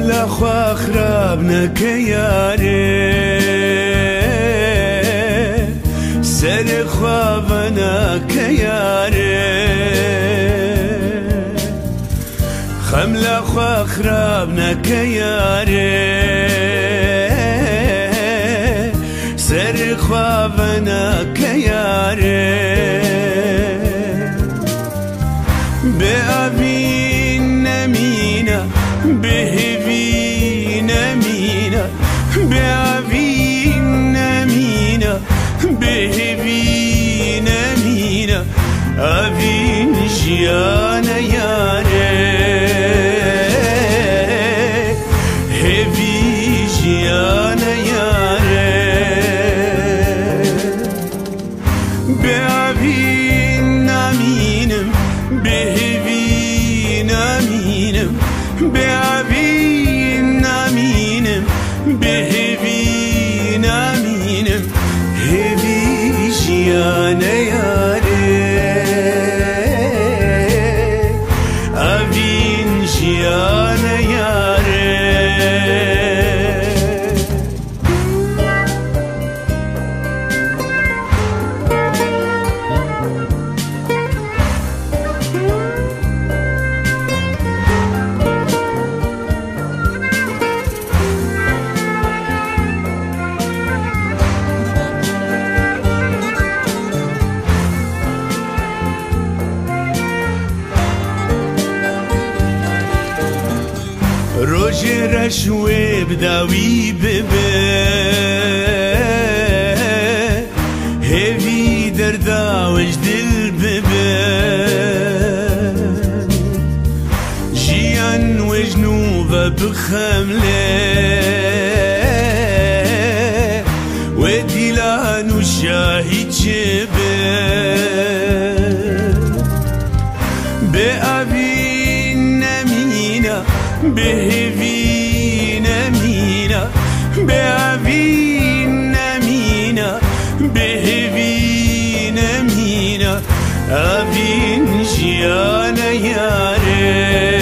لخوا خراب نکه یاره سر خواب نکه یاره خم لخوا خراب نکه یاره سر خواب نکه یاره به آبین نمینه بهوی نمینه به آبین نمینه بهوی نمینه آبین جیان یاره هوی جیان یاره به آبین نمینم بهوی نمینم به آبین نمینم بهوی نمینم هوی جیان یاره آبین جیان یاره روژ رشوه بداوی ببه هوی درداوش دل ببه جیان وجنوب بخمله ودیلان و شاهی جبه به آبین نمینه بهوی نمینه به آبین نمینه بهوی نمینه آبین جیان یاره